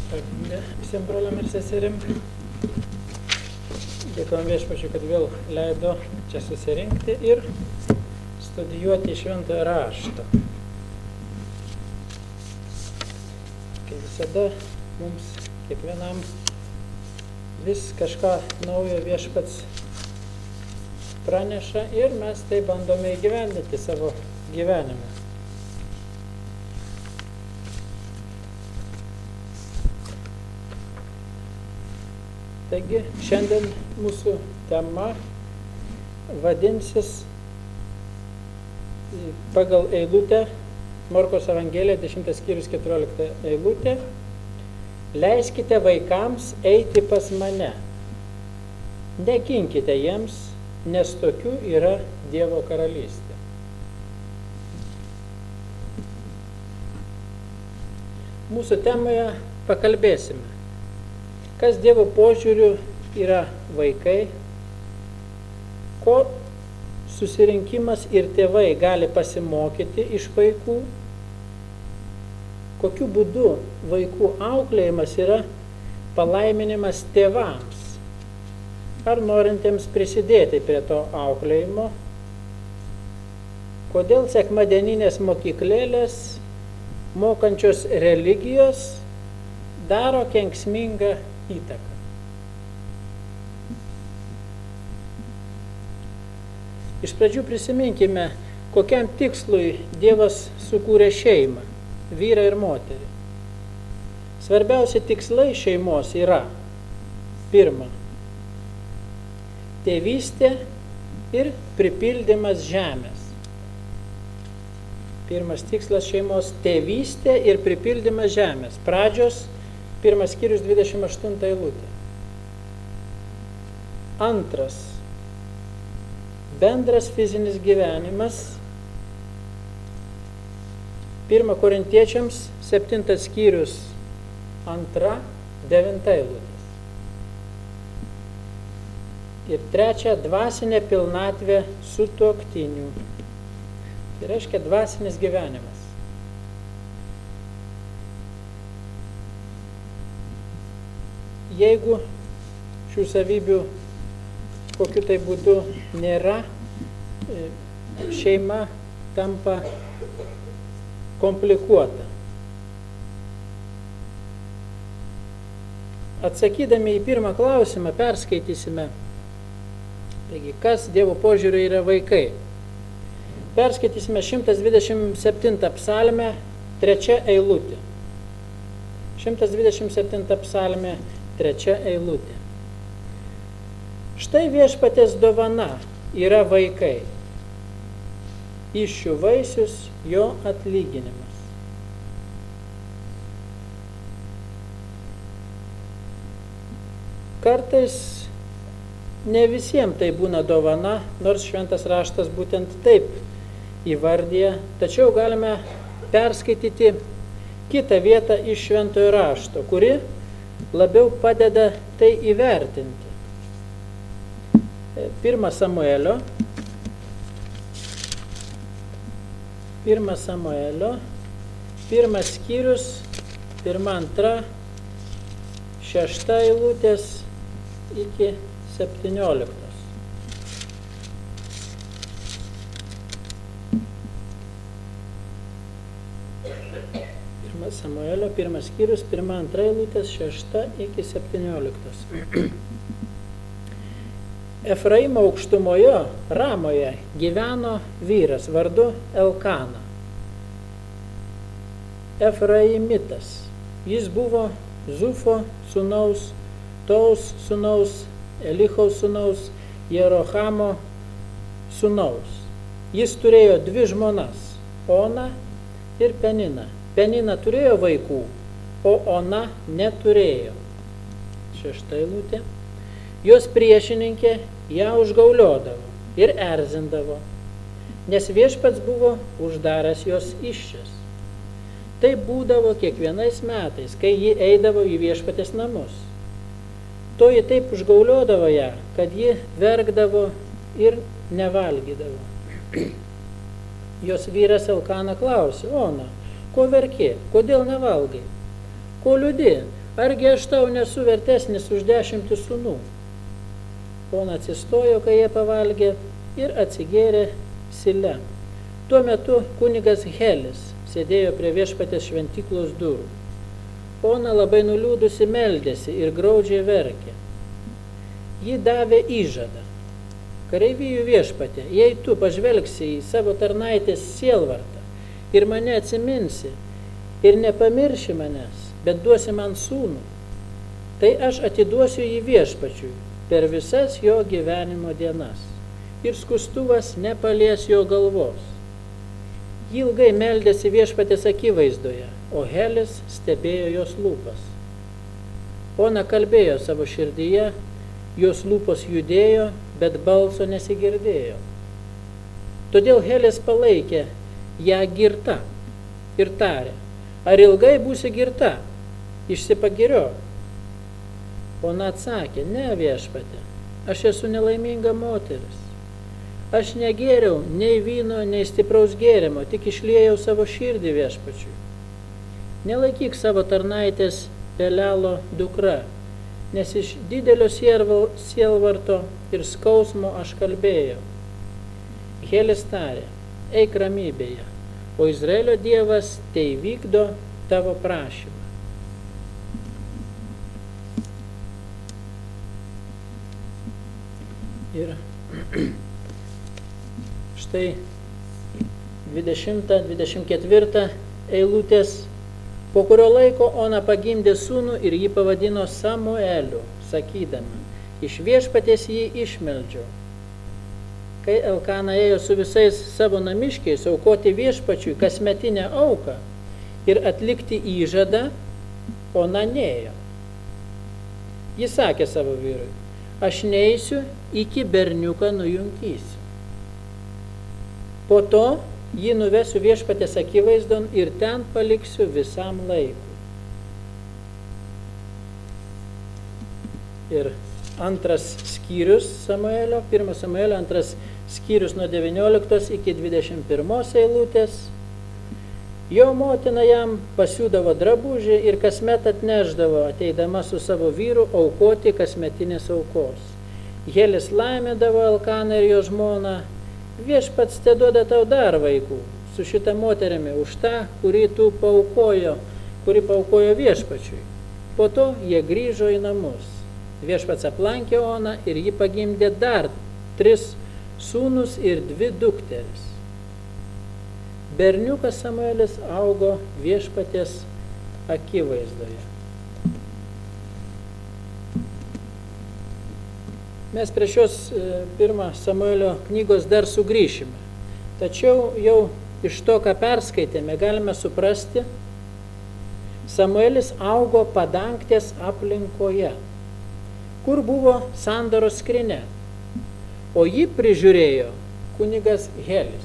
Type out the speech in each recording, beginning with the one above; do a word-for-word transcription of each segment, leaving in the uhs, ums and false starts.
Visiems broliam ir seserim. Dėkojom Viešpačiui, kad vėl leido čia susirinkti ir studijuoti Šventojo rašto. Kaip visada, mums kiekvienam vis kažką naujo Viešpats praneša ir mes tai bandome įgyvendinti savo gyvenime. Taigi, šiandien mūsų tema vadinsis pagal eilutę, Morkos Evangelija, dešimtas skyrius, keturiolikta eilutė. Leiskite vaikams eiti pas mane. Neginkite jiems, nes tokių yra Dievo karalystė. Mūsų temoje pakalbėsime, kas Dievo požiūriu yra vaikai, ko susirinkimas ir tėvai gali pasimokyti iš vaikų, kokiu būdu vaikų auklėjimas yra palaiminimas tėvams, ar norintiems prisidėti prie to auklėjimo, kodėl sekmadieninės mokyklėlės, mokančios religijos, daro kenksmingą įtaką. Iš pradžių prisiminkime, kokiam tikslui Dievas sukūrė šeimą, vyrą ir moterį. Svarbiausi tikslai šeimos yra: pirma, tėvystė ir pripildymas žemės. Pirmas tikslas šeimos – tėvystė ir pripildymas žemės. Pradžios pirmas skyrius, dvidešimt aštunta eilutė. Antras – bendras fizinis gyvenimas. Pirma Korintiečiams, septintas skyrius, antra, devinta eilutės. Ir trečia – dvasinė pilnatvė sutuoktinių. Tai reiškia dvasinis gyvenimas. Jeigu šių savybių kokiu tai būdu nėra, šeima tampa komplikuota. Atsakydami į pirmą klausimą perskaitysime, taigi, kas Dievo požiūriu yra vaikai. Perskaitysime šimtas dvidešimt septintą psalmę, trečia eilutė. šimtas dvidešimt septinta psalmė, trečia eilutė. Štai Viešpaties dovana yra vaikai. Įsčių vaisius jo atlyginimas. Kartais ne visiems tai būna dovana, nors šventas raštas būtent taip įvardyja, tačiau galime perskaityti kitą vietą iš šventojo rašto, kuri labiau padeda tai įvertinti. Pirma Samuelio, pirma Samuelio, pirmas skyrius, pirma, antra, šešta eilutės iki septynioliktos. Pirma Samuelio, pirmas skyrius, pirma, antra eilutės, šešta iki septynioliktos. Efraimo aukštumoje, Ramoje, gyveno vyras vardu Elkana. Efraimitas. Jis buvo Zufo sūnaus, Taus sūnaus, Elichaus sūnaus, Jerohamo sūnaus. Jis turėjo dvi žmonas, Oną ir Peniną. Penina turėjo vaikų, o Ona neturėjo. Šešta eilutė. Jos priešininkė ją užgauliodavo ir erzindavo, nes Viešpats buvo uždaręs jos įsčias. Tai būdavo kiekvienais metais, kai ji eidavo į Viešpatės namus. Toji taip užgauliodavo ją, kad ji verkdavo ir nevalgydavo. Jos vyras Elkana klausė: Ona, ko verki, kodėl nevalgai? Ko liūdi? argi aš tau nesu vertesnis už dešimtį sūnų? Ona atsistojo, kai jie pavalgė, ir atsigėrė sile. Tuo metu kunigas Helis sėdėjo prie viešpatės šventyklos durų. Ona labai nuliūdusi meldėsi ir graudžiai verkė. Ji davė įžadą. Kareivijų viešpatė, jei tu pažvelgsi į savo tarnaitės sielvartą ir mane atsiminsi ir nepamirši manęs, bet duosi man sūnų, tai aš atiduosiu jį viešpačiui per visas jo gyvenimo dienas ir skustuvas nepalies jo galvos. Ji ilgai meldėsi viešpatės akivaizdoje, o Helis stebėjo jos lūpas. Ona kalbėjo savo širdyje, jos lūpos judėjo, bet balso nesigirdėjo. Todėl Helis palaikė ją girta ir tarė, ar ilgai būsi girta, išsipagiriok. Ona atsakė, ne viešpate, aš esu nelaiminga moteris. Aš negėriau nei vyno, nei stipraus gėrimo, tik išliejau savo širdį viešpačiui. Nelaikyk savo tarnaitės Pelelo dukra, nes iš didelio sielvarto ir skausmo aš kalbėjau. Helis tarė, eik ramybėje, o Izraelio Dievas tai vykdo tavo prašymą. Ir štai dvidešimta dvidešimt ketvirta eilutės. Po kurio laiko Ona pagimdė sūnų ir jį pavadino Samueliu, sakydama, iš viešpaties jį išmeldžiau. Kai Elkana ėjo su visais savo namiškiais aukoti viešpačiui kasmetinę auką ir atlikti įžadą, Ona nėjo. Jis sakė savo vyrui, aš neisiu, iki berniuką nujunkysiu. Po to jį nuvesiu viešpatės akivaizdon ir ten paliksiu visam laikui. Ir antras skyrius Samuelio, pirmas Samuelio, antras skyrius nuo devynioliktos iki dvidešimt pirmos eilutės. Jo motina jam pasiūdavo drabužį ir kasmet atneždavo, ateidama su savo vyru, aukoti kasmetinės aukos. Helis laimėdavo Elkaną ir jo žmoną, viešpats te duoda tau dar vaikų su šita moterimi už tą, kurį tu paaukojo, kuri paaukojo viešpačiui. Po to jie grįžo į namus. Viešpats aplankė Oną ir ji pagimdė dar tris sūnus ir dvi dukteris. Berniukas Samuelis augo viešpatės akivaizdoje. Mes prie šios pirmą Samuelio knygos dar sugrįšime. Tačiau jau iš to, ką perskaitėme, galime suprasti, Samuelis augo padangtės aplinkoje, kur buvo sandoros skrynia, o jį prižiūrėjo kunigas Helis.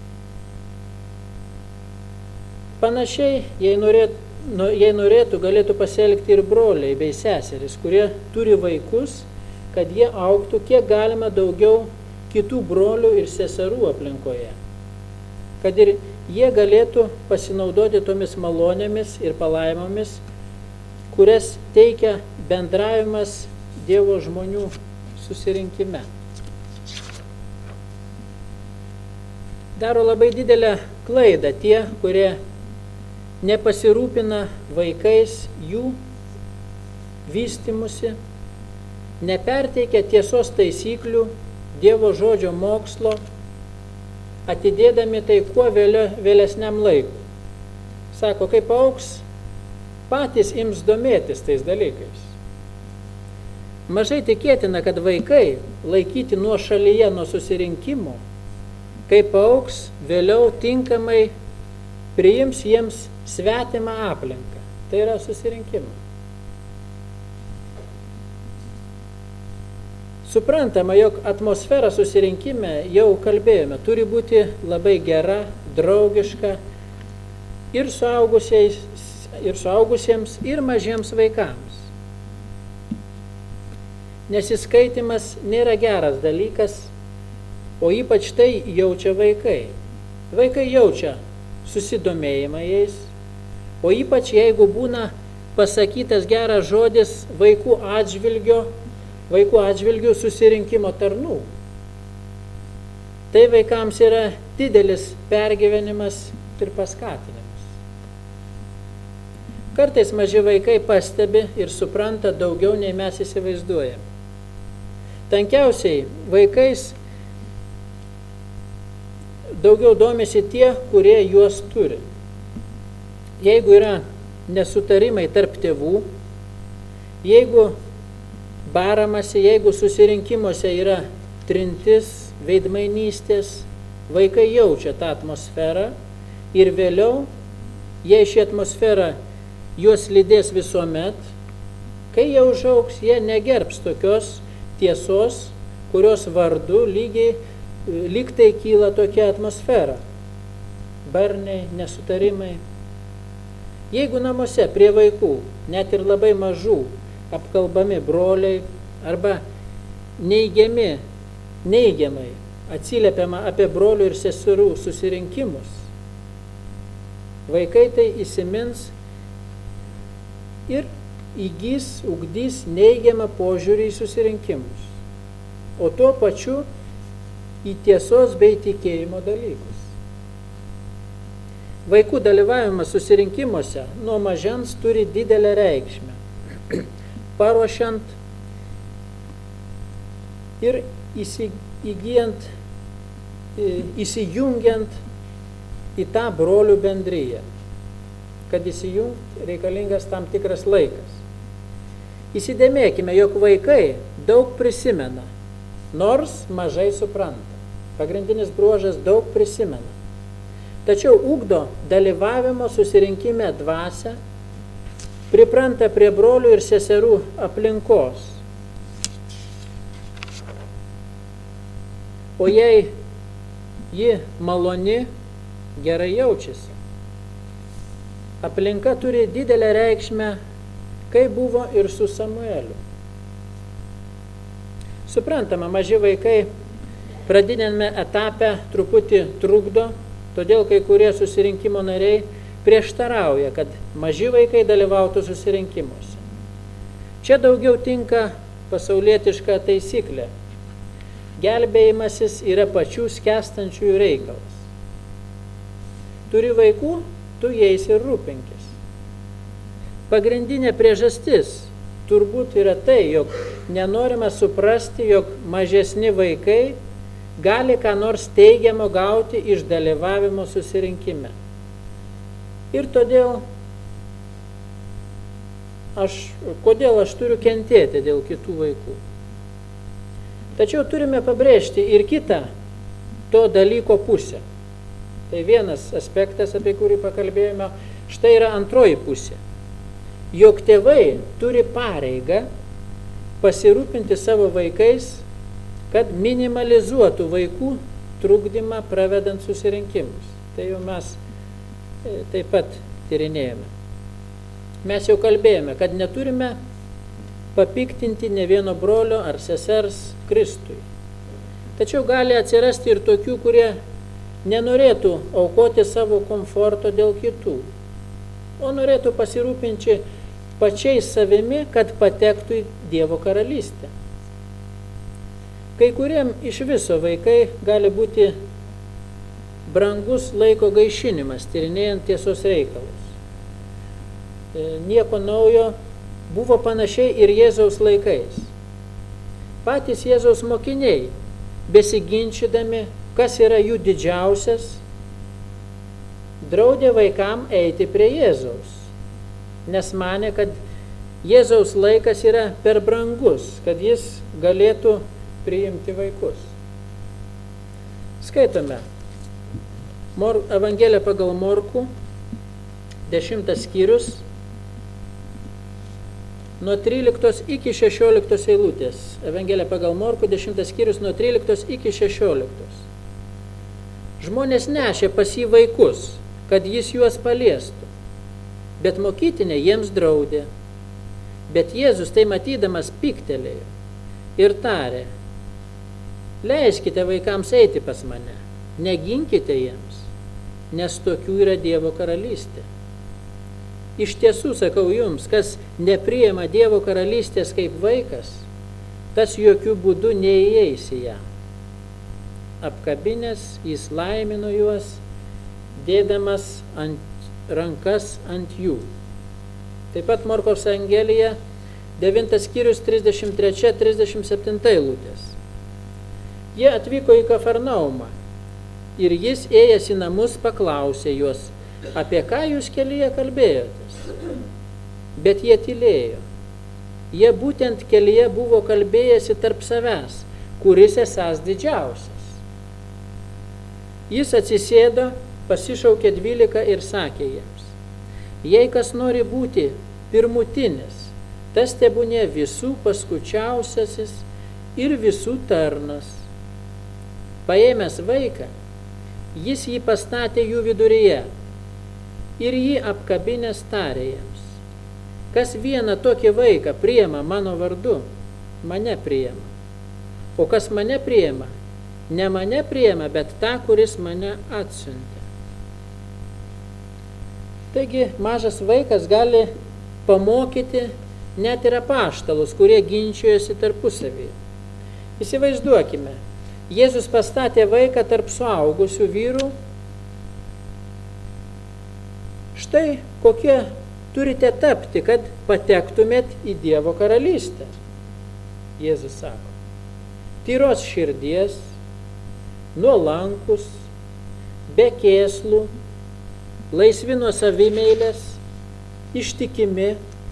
Panašiai, jei norėtų, jei norėtų, galėtų pasielgti ir broliai bei seserys, kurie turi vaikus, kad jie augtų kiek galima daugiau kitų brolių ir seserų aplinkoje, kad ir jie galėtų pasinaudoti tomis malonėmis ir palaimomis, kurias teikia bendravimas Dievo žmonių susirinkime. Daro labai didelę klaidą tie, kurie nepasirūpina vaikais, jų vystymusi, neperteikia tiesos taisyklių, Dievo žodžio mokslo, atidėdami tai kuo vėlesniam laikui. Sako, kai paaugs, patys ims domėtis tais dalykais. Mažai tikėtina, kad vaikai laikyti nuo šalyje nuo susirinkimo, kai paaugs, vėliau tinkamai priims jiems svetimą aplinką. Tai yra susirinkimą. Suprantama, jog atmosfera susirinkime, jau kalbėjome, turi būti labai gera, draugiška ir suaugusiais, ir suaugusiems, ir mažiems vaikams. Nesiskaitimas nėra geras dalykas, o ypač tai jaučia vaikai. Vaikai jaučia susidomėjimą jais, o ypač jeigu būna pasakytas geras žodis vaikų atžvilgio, vaikų atžvilgių susirinkimo tarnų. Tai vaikams yra didelis pergyvenimas ir paskatinimas. Kartais maži vaikai pastebi ir supranta daugiau, nei mes įsivaizduojame. Tankiausiai vaikais daugiau domisi tie, kurie juos turi. Jeigu yra nesutarimai tarp tėvų, jeigu baramasi, jeigu susirinkimuose yra trintis, veidmainystės, vaikai jaučia tą atmosferą ir vėliau, jei ši atmosfera juos lydės visuomet, kai jie užaugs, jie negerbs tokios tiesos, kurios vardu lygiai, lyg tai kyla tokia atmosfera. Barniai, nesutarimai. Jeigu namuose prie vaikų, net ir labai mažų, apkalbami broliai arba neigiami, neigiamai atsiliepiama apie brolių ir seserų susirinkimus, vaikai tai įsimins ir įgys, ugdys neigiamą požiūrį į susirinkimus, o tuo pačiu į tiesos bei tikėjimo dalykus. Vaikų dalyvavimas susirinkimuose nuo mažens turi didelę reikšmę, paruošiant ir įsigijant, įsijungiant į tą brolių bendryją. Kad įsijungt reikalingas tam tikras laikas. Įsidėmėkime, jog vaikai daug prisimena, nors mažai supranta. Pagrindinis bruožas daug prisimena. Tačiau ugdo dalyvavimo susirinkime dvasią, pripranta prie brolių ir seserų aplinkos. O jei ji maloni, gerai jaučiasi. Aplinka turi didelę reikšmę, kai buvo ir su Samueliu. Suprantama, maži vaikai pradiniame etape truputį trukdo, todėl kai kurie susirinkimo nariai prieštarauja, kad maži vaikai dalyvautų susirinkimuose. Čia daugiau tinka pasaulietiška taisyklė. Gelbėjimasis yra pačių skęstančiųjų reikalas. Turi vaikų, tu jais ir rūpinkis. Pagrindinė priežastis turbūt yra tai, jog nenorime suprasti, jog mažesni vaikai gali ką nors teigiamo gauti iš dalyvavimo susirinkime. Ir todėl aš, kodėl aš turiu kentėti dėl kitų vaikų. Tačiau turime pabrėžti ir kitą to dalyko pusę. Tai vienas aspektas, apie kurį pakalbėjome, štai yra antroji pusė. Jog tėvai turi pareigą pasirūpinti savo vaikais, kad minimalizuotų vaikų trukdymą pravedant susirinkimus. Tai jau mes taip pat tyrinėjame. Mes jau kalbėjome, kad neturime papiktinti ne vieno brolio ar sesers Kristui. Tačiau gali atsirasti ir tokių, kurie nenorėtų aukoti savo komforto dėl kitų, o norėtų pasirūpinti pačiais savimi, kad patektų į Dievo karalystę. Kai kuriem iš viso vaikai gali būti brangus laiko gaišinimas, tyrinėjant tiesos reikalus. Nieko naujo buvo panašiai ir Jėzaus laikais. Patys Jėzaus mokiniai, besiginčydami, kas yra jų didžiausias, draudė vaikam eiti prie Jėzaus, nes manė, kad Jėzaus laikas yra per brangus, kad jis galėtų priimti vaikus. Skaitome Mor, Evangeliją pagal Morkų, dešimtas skyrius, nuo tryliktos iki šešioliktos eilutės. Evangelija pagal Morkų, dešimtas skyrius, nuo tryliktos iki šešioliktos. Žmonės nešė pas jį vaikus, kad jis juos paliestų, bet mokytinė jiems draudė. Bet Jėzus tai matydamas pyktelėjo ir tarė: leiskite vaikams eiti pas mane, neginkite jiems, nes tokių yra Dievo karalystė. iš tiesų sakau jums, kas nepriima Dievo karalystės kaip vaikas, tas jokių būdų neįeis į ją. Apkabinęs, jis laimino juos, dėdamas ant rankas ant jų. Taip pat Morkaus Evangelija, devintas skyrius, trisdešimt trečia trisdešimt septinta eilutės. Jie atvyko į Kafarnaumą ir jis ėjęs į namus paklausė juos, apie ką jūs kelyje kalbėjotės. Bet jie tylėjo. Jie būtent kelyje buvo kalbėjęsi tarp savęs, kuris esąs didžiausias. Jis atsisėdo, pasišaukė dvylika ir sakė jiems, jei kas nori būti pirmutinis, tas tebūnie visų paskučiausiasis ir visų tarnas. Paėmęs vaiką, jis jį pastatė jų viduryje ir jį apkabinęs tarė jiems, kas vieną tokį vaiką priima mano vardu, mane priima. O kas mane priima, ne mane priima, bet tą, kuris mane atsiuntė. Taigi mažas vaikas gali pamokyti net ir apaštalus, kurie ginčijosi tarpusavyje. Įsivaizduokime, Jėzus pastatė vaiką tarp suaugusių vyrų. Štai kokie turite tapti, kad patektumėt į Dievo karalystę. Jėzus sako, tyros širdies, nuolankus, be kėslų, laisvi nuo savimeilės, ištikimi,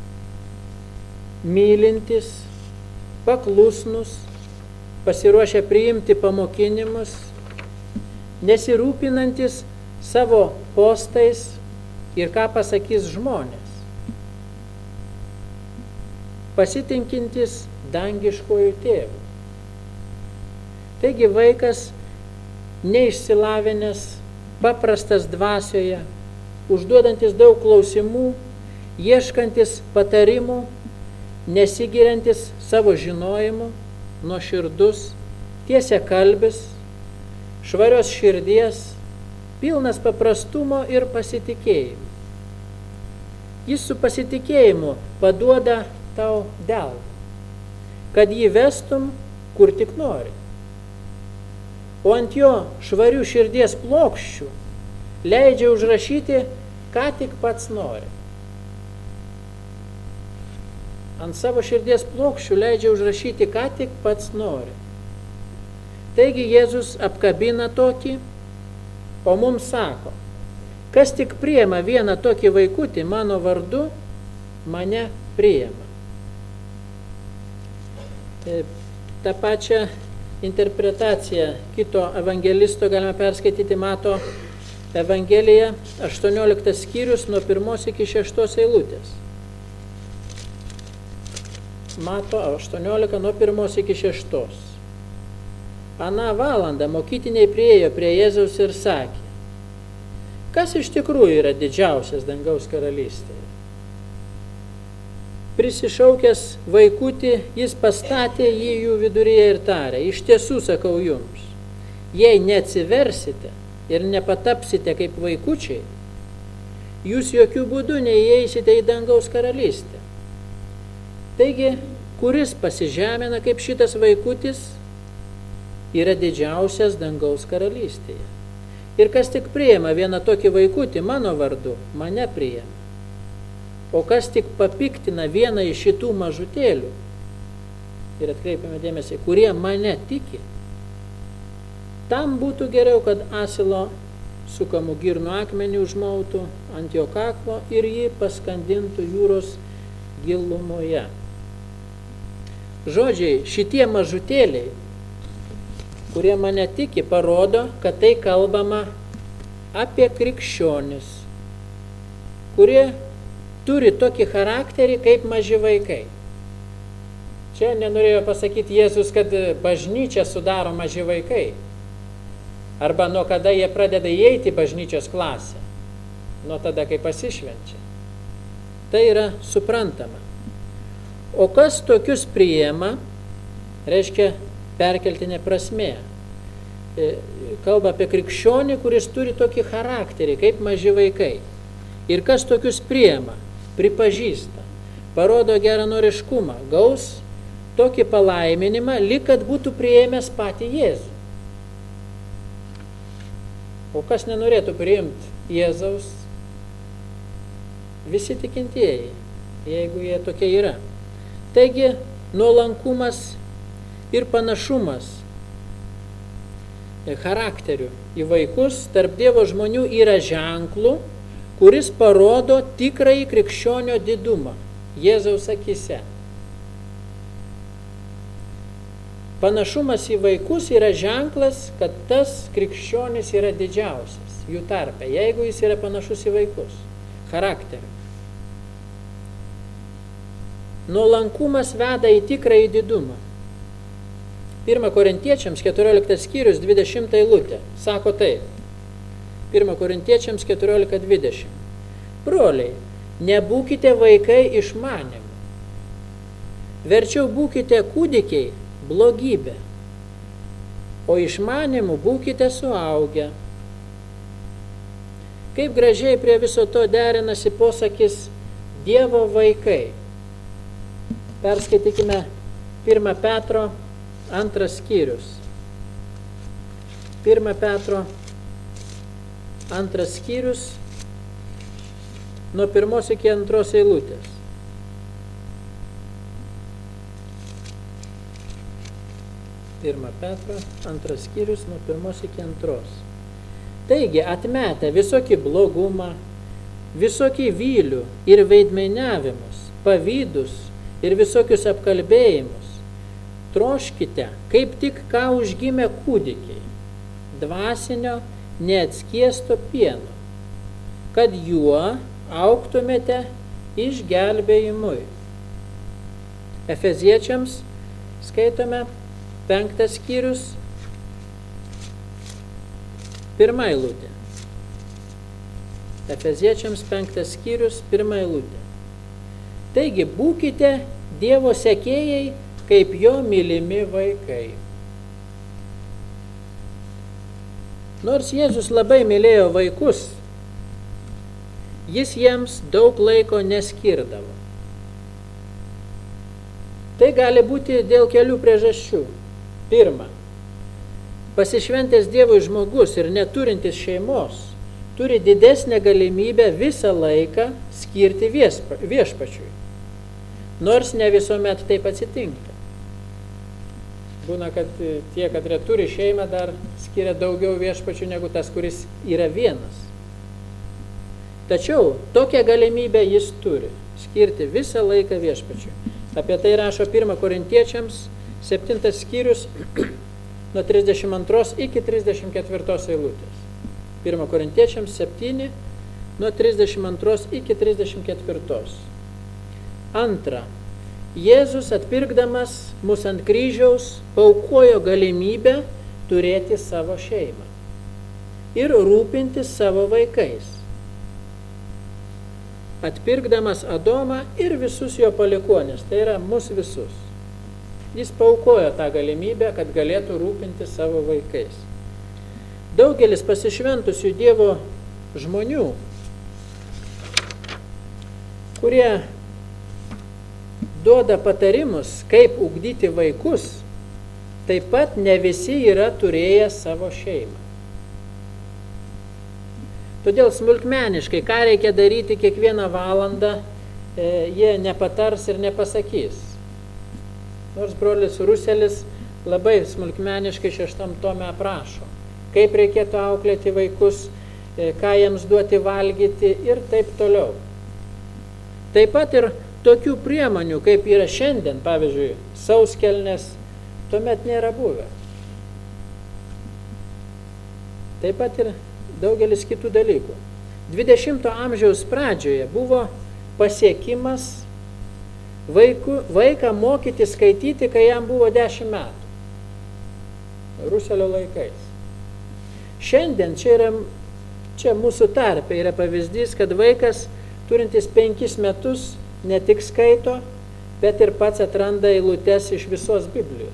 mylintis, paklusnus, pasiruošę priimti pamokinimus, nesirūpinantis savo postais ir ką pasakys žmonės, pasitinkintis dangiškojų tėvų. Taigi vaikas neišsilavinęs, paprastas dvasioje, užduodantis daug klausimų, ieškantis patarimų, nesigiriantis savo žinojimu, nuoširdus, tiesiakalbis, švarios širdies, pilnas paprastumo ir pasitikėjimo. Jis su pasitikėjimu paduoda tau delną, kad jį vestum, kur tik nori. O ant jo švarių širdies plokščių leidžia užrašyti, ką tik pats nori. Ant savo širdies plokščių leidžia užrašyti, ką tik pats nori. Taigi Jėzus apkabina tokį, o mums sako, kas tik priima vieną tokį vaikutį mano vardu, mane priima. Ta pačia interpretacija kito evangelisto galime perskaityti Mato Evangeliją, aštuonioliktas skyrius nuo pirmos iki šeštos eilutės. Mato aštuoniolika nuo pirmos iki šeštos. Aną valandą mokytiniai priėjo prie Jėzaus ir sakė, kas iš tikrųjų yra didžiausias dangaus karalystėje. Prisišaukęs vaikutį, jis pastatė jį jų viduryje ir tarė, iš tiesų sakau jums, jei neatsiversite ir nepatapsite kaip vaikučiai, jūs jokių būdų neįeisite į dangaus karalystę. Taigi, kuris pasižemina kaip šitas vaikutis, yra didžiausias dangaus karalystėje. Ir kas tik priima vieną tokį vaikutį mano vardu, mane priima. O kas tik papiktina vieną iš šitų mažutėlių, ir atkreipiame dėmesį, kurie mane tiki, tam būtų geriau, kad asilo sukamų girnų akmenį užmautų ant jo kaklo ir jį paskandintų jūros gilumoje. Žodžiai, šitie mažutėliai, kurie mane tiki, parodo, kad tai kalbama apie krikščionis, kurie turi tokį charakterį kaip maži vaikai. Čia nenorėjo pasakyti Jėzus, kad bažnyčia sudaro maži vaikai. Arba nuo kada jie pradeda įeiti bažnyčios klasę. Nuo tada, kai pasišvenčia. Tai yra suprantama. O kas tokius priima, reiškia perkeltinė prasmė. Kalba apie krikščionį, kuris turi tokį charakterį, kaip maži vaikai. Ir kas tokius priima? pripažįsta, parodo geranoriškumą, gaus tokį palaiminimą, lyg kad būtų priėmęs patį Jėzų. O kas nenorėtų priimti Jėzaus? Visi tikintieji, jeigu jie tokie yra. Taigi, nuolankumas ir panašumas charakterių į vaikus tarp Dievo žmonių yra ženklų, kuris parodo tikrąjį krikščionio didumą Jėzaus akyse. Panašumas į vaikus yra ženklas, kad tas krikščionis yra didžiausias jų tarpe, jeigu jis yra panašus į vaikus. Charakterių. Nuolankumas veda į tikrąjį didumą. Pirma Korintiečiams keturioliktas skyrius dvidešimta eilutė. Sako taip. Pirma Korintiečiams keturiolika dvidešimt. Broliai, nebūkite vaikai išmanimų. Verčiau būkite kūdikiai blogybė. O išmanimų būkite suaugę. Kaip gražiai prie viso to derinasi posakis Dievo vaikai. Perskaitykime pirmą Petro antras skyrius. pirmą Petro antras skyrius nuo pirmos iki antros eilutės. pirmą Petro antras skyrius nuo pirmos iki antros. Taigi, atmetę visokį blogumą, visokį vylių ir veidmainiavimus, pavydus ir visokius apkalbėjimus, troškite, kaip tik ką užgimė kūdikiai, dvasinio neatskiesto pieno, kad juo augtumėte išgelbėjimui. Efeziečiams skaitome penktas skyrius, pirma eilutė. Efeziečiams penktas skyrius, pirma eilutė. Taigi, būkite Dievo sekėjai, kaip jo mylimi vaikai. Nors Jėzus labai mylėjo vaikus, jis jiems daug laiko neskirdavo. Tai gali būti dėl kelių priežasčių. Pirma, pasišventęs Dievui žmogus ir neturintis šeimos turi didesnę galimybę visą laiką skirti viešpačiui. Nors ne visuomet taip atsitinka. Būna, kad tie, kad turi šeimą, dar skiria daugiau viešpačių negu tas, kuris yra vienas. Tačiau tokią galimybę jis turi skirti visą laiką viešpačiui. Apie tai rašo pirma Korintiečiams septintas skyrius nuo trisdešimt antros iki trisdešimt ketvirtos eilutės. pirma Korintiečiams septyni nuo trisdešimt antros iki trisdešimt ketvirtos. Antra, Jėzus atpirkdamas mus ant kryžiaus paaukojo galimybę turėti savo šeimą ir rūpintis savo vaikais. Atpirkdamas Adomą ir visus jo palikuonis, tai yra mus visus. Jis paaukojo tą galimybę, kad galėtų rūpintis savo vaikais. Daugelis pasišventusių Dievo žmonių, kurie duoda patarimus, kaip ugdyti vaikus, taip pat ne visi yra turėję savo šeimą. Todėl smulkmeniškai, ką reikia daryti kiekvieną valandą, e, jie nepatars ir nepasakys. Nors brolis Ruselis labai smulkmeniškai šeštam tome aprašo, kaip reikėtų auklėti vaikus, e, ką jiems duoti valgyti ir taip toliau. Taip pat ir tokių priemonių, kaip yra šiandien, pavyzdžiui, sauskelnės, tuomet nėra buvę. Taip pat ir daugelis kitų dalykų. dvidešimto amžiaus pradžioje buvo pasiekimas vaikų, vaiką mokyti skaityti, kai jam buvo dešimt metų. Ruselio laikais. Šiandien čia, yra, čia mūsų tarpe yra pavyzdys, kad vaikas turintis penkis metus ne tik skaito, bet ir pats atranda eilutes iš visos Biblijos.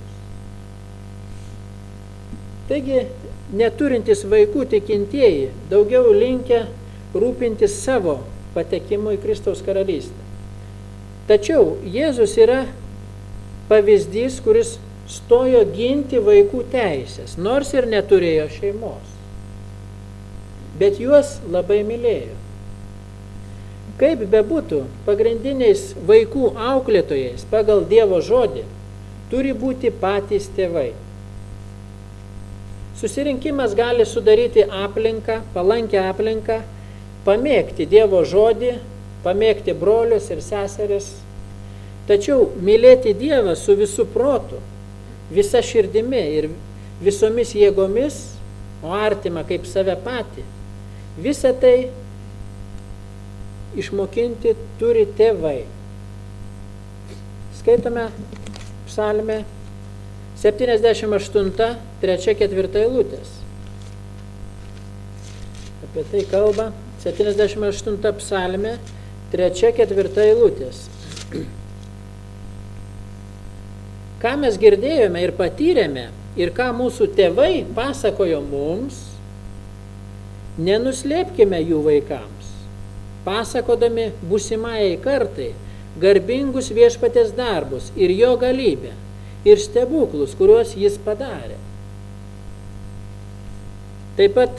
Taigi, neturintis vaikų tikintieji daugiau linkę rūpintis savo patekimo į Kristaus karalystę. Tačiau Jėzus yra pavyzdys, kuris stojo ginti vaikų teisės, nors ir neturėjo šeimos. Bet juos labai mylėjo. Kaip bebūtų, pagrindiniais vaikų auklėtojais pagal Dievo žodį turi būti patys tėvai. Susirinkimas gali sudaryti aplinką, palankę aplinką, pamėgti Dievo žodį, pamėgti brolius ir seseris. Tačiau mylėti Dievą su visu protu, visa širdimi ir visomis jėgomis, o artimą kaip save patį, visą tai išmokinti turi tėvai. Skaitome psalmę septyniasdešimt aštunta, trečia, ketvirta eilutės. Apie tai kalba septyniasdešimt aštunta psalmė, trečia, ketvirta eilutės. Ką mes girdėjome ir patyrėme, ir ką mūsų tėvai pasakojo mums, nenuslėpkime jų vaikams, pasakodami būsimajai kartai garbingus viešpaties darbus ir jo galybę, ir stebuklus, kuriuos jis padarė. Taip pat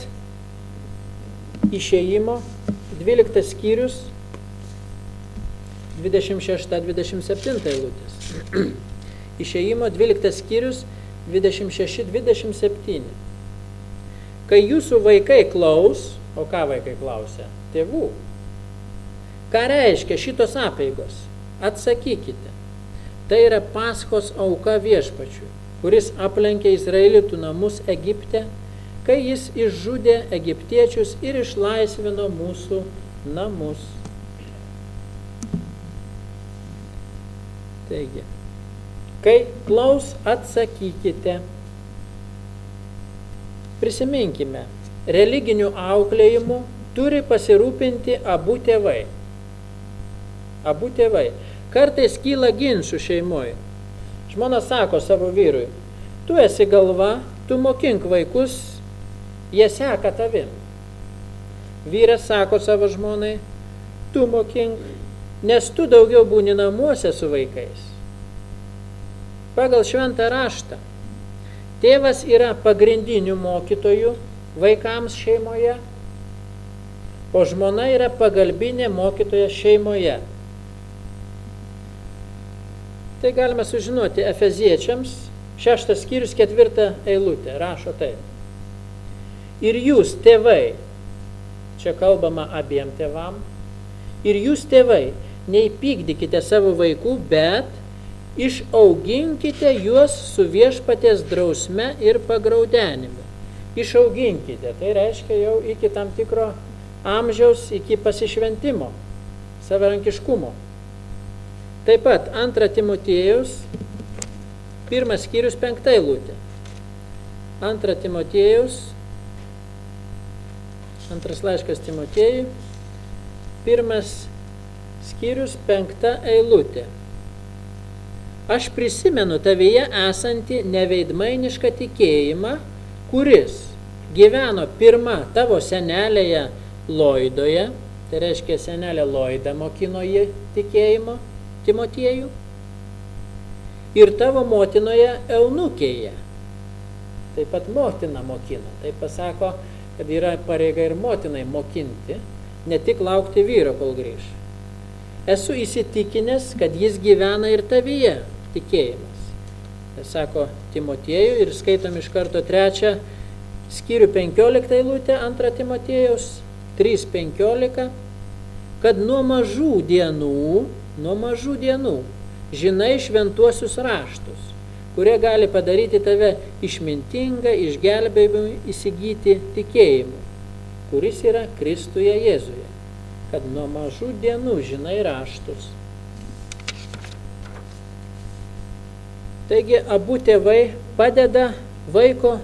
Išėjimo dvyliktas skyrius, dvidešimt šešta dvidešimt septinta eilutės. Išėjimo dvyliktas skyrius, dvidešimt šeši dvidešimt septyni. Kai jūsų vaikai klaus, o ką vaikai klausia? Tėvų. Ką reiškia šitos apeigos? Atsakykite. Tai yra Paskos auka viešpačiui, kuris aplenkė Izraelitų namus Egipte, kai jis išžudė egiptiečius ir išlaisvino mūsų namus. Taigi, kai klaus, atsakykite. Prisiminkime, religiniu auklėjimu turi pasirūpinti abu tėvai. Abu tėvai. Kartais kyla ginčų šeimoje. Žmona sako savo vyrui, tu esi galva, tu mokink vaikus, jie seka tavim. Vyras sako savo žmonai, tu mokink, nes tu daugiau būni namuose su vaikais. Pagal šventą raštą, tėvas yra pagrindinių mokytojų vaikams šeimoje, o žmona yra pagalbinė mokytoja šeimoje. Tai galime sužinoti Efeziečiams, šeštas skyrius, ketvirtą eilutę, rašo taip. Ir jūs, tėvai, čia kalbama abiem tėvam, ir jūs, tėvai, neįpykdykite savo vaikų, bet išauginkite juos su viešpaties drausme ir pagraudenimu. Išauginkite, tai reiškia jau iki tam tikro amžiaus, iki pasišventimo, savarankiškumo. Taip pat antrą Timotiejaus, pirmas skyrius, penkta eilutė. Antrą Timotiejaus, antras laiškas Timotiejui, pirmas skyrius, penkta eilutė. Aš prisimenu tavyje esantį neveidmainišką tikėjimą, kuris gyveno pirma tavo senelėje Loidoje, tai reiškia senelė Loida mokino jį tikėjimo, Timotiejų, ir tavo motinoje Eunukėje. Taip pat motina mokino. Taip pasako, kad yra pareiga ir motinai mokinti, ne tik laukti vyro, kol grįž. Esu įsitikinęs, kad jis gyvena ir tavyje, tikėjimas. Ir sako Timotiejų, ir skaitom iš karto trečią skyrių penkioliktą eilutę, antrą Timotiejaus, trys penkiolika, kad nuo mažų dienų, nuo mažų dienų žinai šventuosius raštus, kurie gali padaryti tave išmintingą, išgelbėjimui įsigyti tikėjimu, kuris yra Kristuje Jėzuje, kad nuo mažų dienų žinai raštus. Taigi abu tėvai padeda vaiko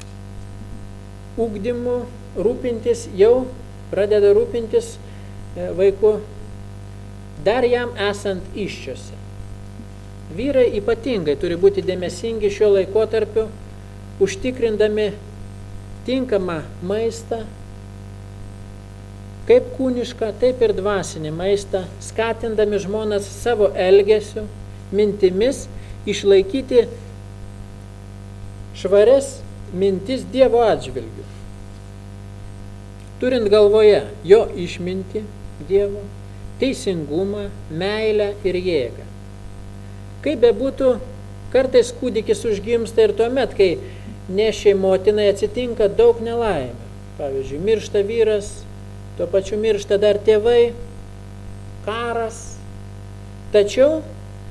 ugdymu rūpintis, jau pradeda rūpintis vaiku dar jam esant įsčiose. Vyrai ypatingai turi būti dėmesingi šiuo laikotarpiu, užtikrindami tinkamą maistą, kaip kūnišką, taip ir dvasinį maistą, skatindami žmonas savo elgesiu, mintimis išlaikyti švarias mintis Dievo atžvilgiu. Turint galvoje jo išmintį Dievo, teisingumą, meilę ir jėgą. Kaip bebūtų, kartais kūdikis užgimsta ir tuomet, kai nešiai motinai atsitinka daug nelaimių. Pavyzdžiui, miršta vyras, tuo pačiu miršta dar tėvai, karas. Tačiau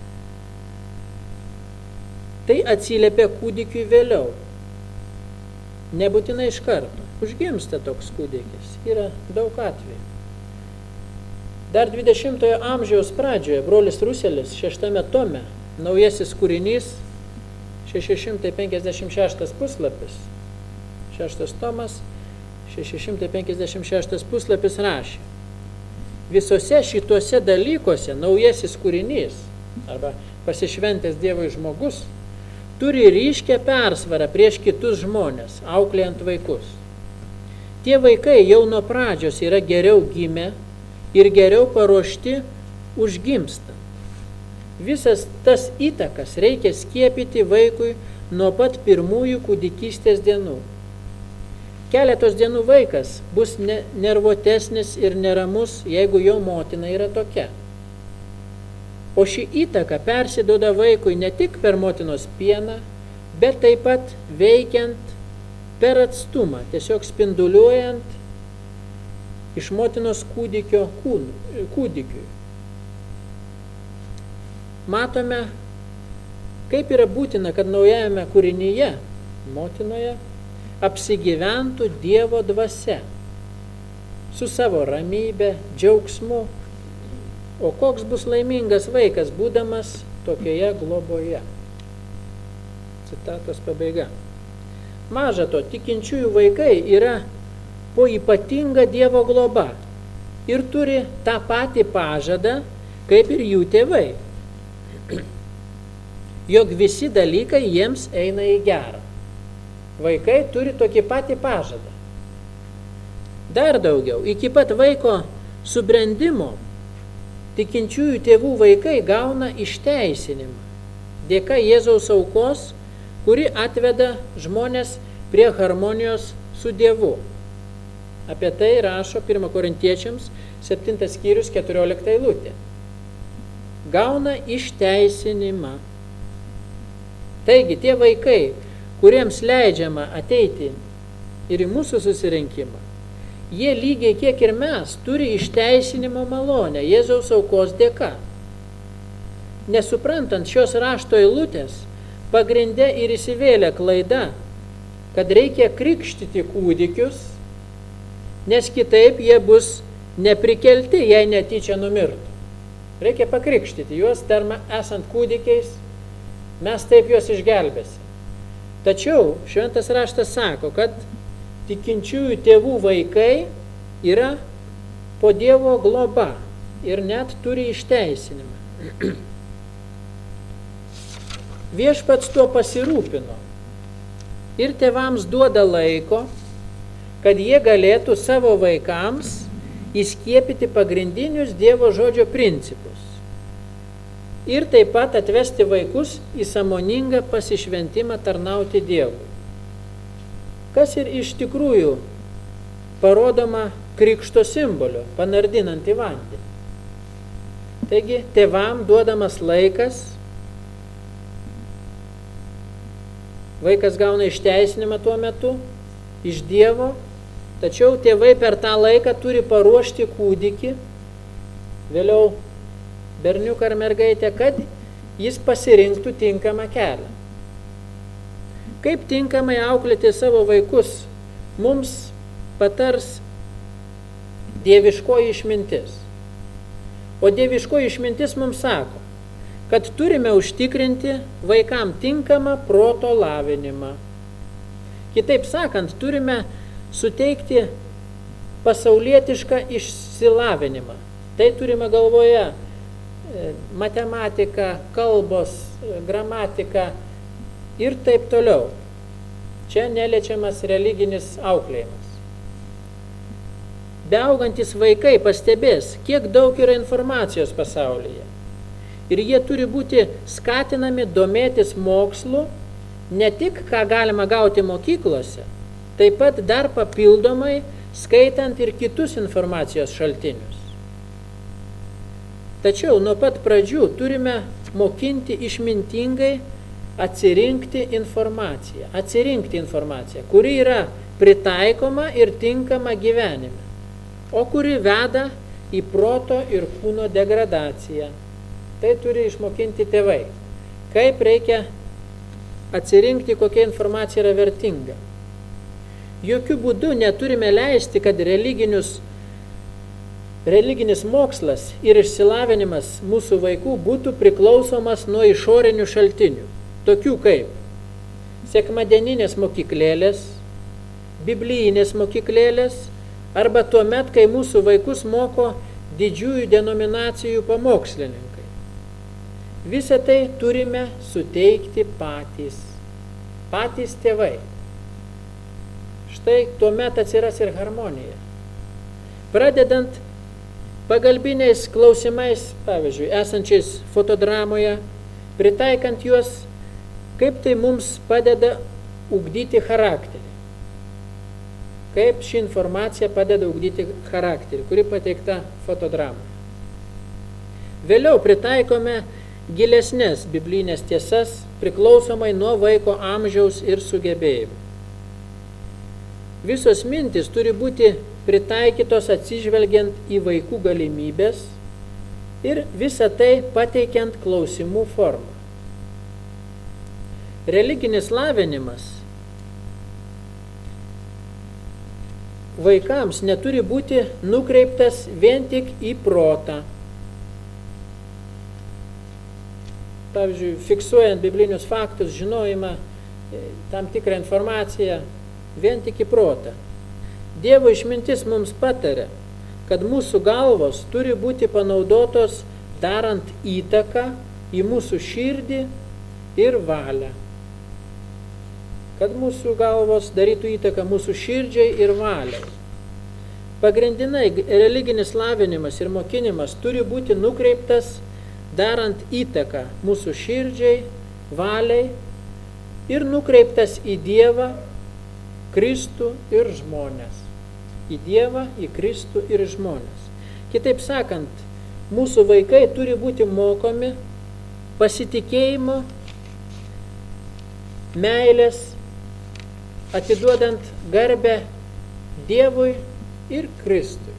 tai atsiliepia kūdikiui vėliau. Nebūtinai iš karto. Užgimsta toks kūdikis. Yra daug atvejų. Dar dvidešimtojo amžiaus pradžioje brolis Ruselis šeštame tome, naujasis kūrinys, šeši šimtai penkiasdešimt šeštas puslapis, šeštas tomas, šeši šimtai penkiasdešimt šeštas puslapis rašė: visose šituose dalykuose naujasis kūrinys, arba pasišventęs Dievui žmogus, turi ryškę persvarą prieš kitus žmonės, auklėjant vaikus. Tie vaikai jau nuo pradžios yra geriau gimę ir geriau paruošti užgimstant. Visas tas įtakas reikia skiepyti vaikui nuo pat pirmųjų kūdikystės dienų. Keletos dienų vaikas bus ne, nervuotesnis ir neramus, jeigu jo motina yra tokia. O ši įtaka persiduoda vaikui ne tik per motinos pieną, bet taip pat veikiant per atstumą, tiesiog spinduliuojant iš motinos kūdikio kūnų, kūdikiui. Matome, kaip yra būtina, kad naujajame kūrinyje, motinoje, apsigyventų Dievo dvasia su savo ramybe, džiaugsmu. O koks bus laimingas vaikas, būdamas tokioje globoje. Citatos pabaiga. Maža to, tikinčiųjų vaikai yra po ypatinga Dievo globa ir turi tą patį pažadą, kaip ir jų tėvai, jog visi dalykai jiems eina į gerą. Vaikai turi tokį patį pažadą. Dar daugiau, iki pat vaiko subrendimo tikinčiųjų tėvų vaikai gauna išteisinimą dėka Jėzaus aukos, kuri atveda žmonės prie harmonijos su Dievu. Apie tai rašo pirmą Korintiečiams septintas skyrius keturiolikta eilutė. Gauna išteisinimą. Taigi tie vaikai, kuriems leidžiama ateiti ir į mūsų susirinkimą, jie lygiai kiek ir mes turi išteisinimo malonę Jėzaus aukos dėka. Nesuprantant šios rašto eilutės, pagrinde ir įsivėlė klaida, kad reikia krikštyti kūdikius, nes kitaip jie bus neprikelti, jei netyčia numirtų. Reikia pakrikštyti juos, dar esant kūdikiais, mes taip juos išgelbėsime. Tačiau šventas raštas sako, kad tikinčiųjų tėvų vaikai yra po Dievo globa ir net turi išteisinimą. Viešpats tuo pasirūpino ir tėvams duoda laiko, kad jie galėtų savo vaikams įskiepyti pagrindinius Dievo žodžio principus ir taip pat atvesti vaikus į sąmoningą pasišventimą tarnauti Dievui. Kas ir iš tikrųjų parodoma krikšto simboliu, panardinant į vandenį. Taigi, tėvam duodamas laikas, vaikas gauna išteisinimą tuo metu iš Dievo, tačiau tėvai per tą laiką turi paruošti kūdikį, vėliau berniuką ar mergaitę, kad jis pasirinktų tinkamą kelią. Kaip tinkamai auklėti savo vaikus, mums patars dieviškoji išmintis. O dieviškoji išmintis mums sako, kad turime užtikrinti vaikam tinkamą proto lavinimą. Kitaip sakant, turime suteikti pasaulietišką išsilavinimą. Tai turime galvoje matematika, kalbos, gramatika ir taip toliau. Čia neliečiamas religinis auklėjimas. beaugantis vaikai pastebės, kiek daug yra informacijos pasaulyje. Ir jie turi būti skatinami domėtis mokslu, ne tik ką galima gauti mokyklose, taip pat dar papildomai skaitant ir kitus informacijos šaltinius. Tačiau nuo pat pradžių turime mokinti išmintingai atsirinkti informaciją, atsirinkti informaciją, kuri yra pritaikoma ir tinkama gyvenime, o kuri veda į proto ir kūno degradaciją. Tai turi išmokinti tėvai. Kaip reikia atsirinkti, kokia informacija yra vertinga. Jokių būdų neturime leisti, kad religinius, religinis mokslas ir išsilavinimas mūsų vaikų būtų priklausomas nuo išorinių šaltinių, tokių kaip sekmadieninės mokyklėlės, biblijinės mokyklėlės, arba tuo met, kai mūsų vaikus moko didžiųjų denominacijų pamokslininkai. Visą tai turime suteikti patys, patys tėvai. Štai tuo met atsiras ir harmonija. Pradedant pagalbiniais klausimais, pavyzdžiui, esančiais fotodramoje, pritaikant juos, kaip tai mums padeda ugdyti charakterį. Kaip ši informacija padeda ugdyti charakterį, kuri pateikta fotodramoje. Vėliau pritaikome gilesnės biblinės tiesas priklausomai nuo vaiko amžiaus ir sugebėjimų. Visos mintys turi būti pritaikytos atsižvelgiant į vaikų galimybės ir visą tai pateikiant klausimų formą. Religinis lavinimas vaikams neturi būti nukreiptas vien tik į protą. Pavyzdžiui, fiksuojant biblinius faktus, žinojimą, tam tikrą informaciją, vien tik į protą. Dievo išmintis mums pataria, kad mūsų galvos turi būti panaudotos darant įtaką į mūsų širdį ir valią. Kad mūsų galvos darytų įtaką mūsų širdžiai ir valiai. Pagrindinai religinis lavinimas ir mokinimas turi būti nukreiptas darant įtaką mūsų širdžiai, valiai ir nukreiptas į Dievą, Kristų ir žmonės. Į Dievą, į Kristų ir žmonės. Kitaip sakant, mūsų vaikai turi būti mokomi pasitikėjimo, meilės, atiduodant garbę Dievui ir Kristui.